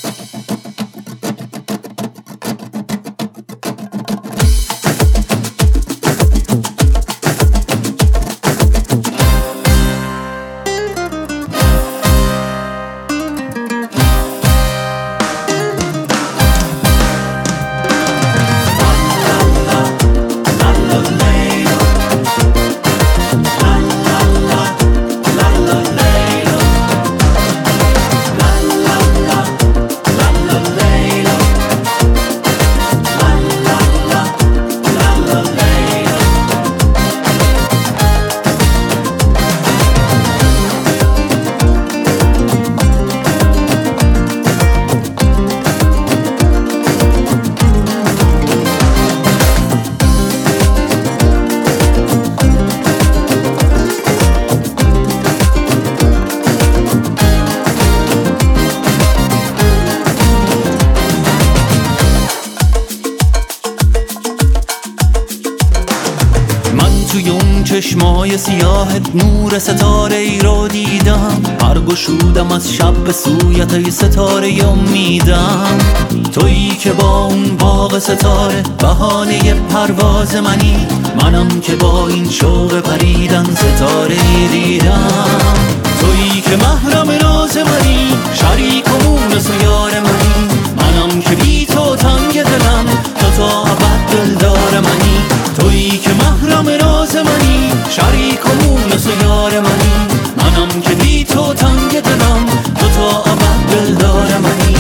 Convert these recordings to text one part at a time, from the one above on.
توی اون چشمای سیاهت نور ستاره ای رو دیدم، هر گشودم از شب به سویت ای ستاره امیدم. تویی که با اون باغ ستاره بهانه پرواز منی، منم که با این شوق پریدن ستاره ای دیدم. تویی که محرم راز منی، شریک و مونس و یار منی، منم که بی تو تنگ دلم، تو تا ابد دلدار منی. تویی که محرم راز منی، شریک و مونس و یار منی، منم که بی تو تنگ دلم، تو تا ابد دلدار منی.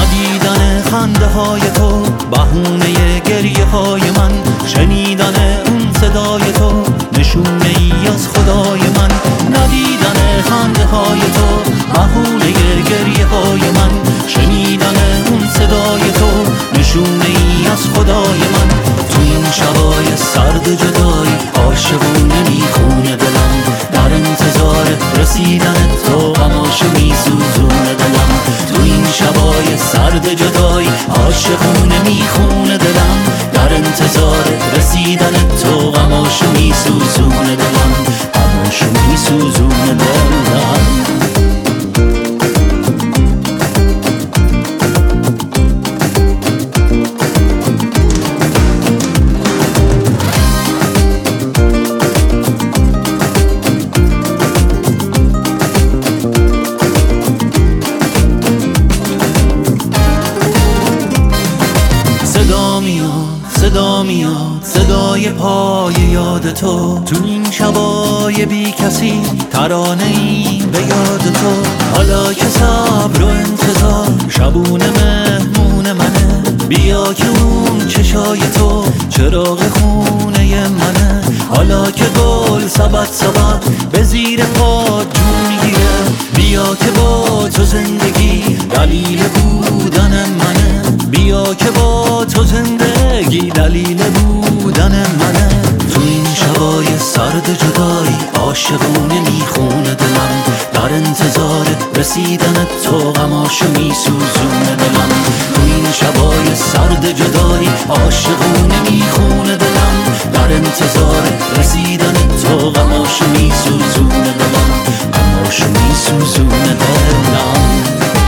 ندیدن خنده های تو بهونه گریه های من، شنیدن اون صدای تو نشونه ای از خدای من. ندیدن خنده های تو بهونه گریه های من، شنیدن اون صدای تو نشونه ای از خدای من. تو این شبای سرد جدایی عاشقونه میخونه دلم، در انتظار رسیدن تو غماش میسوزونه دلم. تو این شبای سرد جدایی عاشقونه میخونه دلم، در انتظار رسیدن تو غماش میسوزونه دلم، غماش میسوزونه دلم. صدا میاد صدای پای یاد تو، تو این شبای بی کسی ترانه‌ای به یاد تو. حالا که صبر و انتظار شبونه مهمون منه، بیا که اون چشای تو چراغ خونه منه. حالا که گل سبد به زیر پا جون میگیره، بیا که با تو زندگی دلیل بودن منه. بیا که با تو زندگی دلیل بودن منه. تو این شبای سرد جدایی عاشقونه میخونه دلم، در انتظار رسیدن تو غماش میسوزونه دلم. تو این شبای سرد جدایی عاشقونه میخونه دلم، در انتظار رسیدن تو غماش میسوزونه دلم، غماش میسوزونه دلم.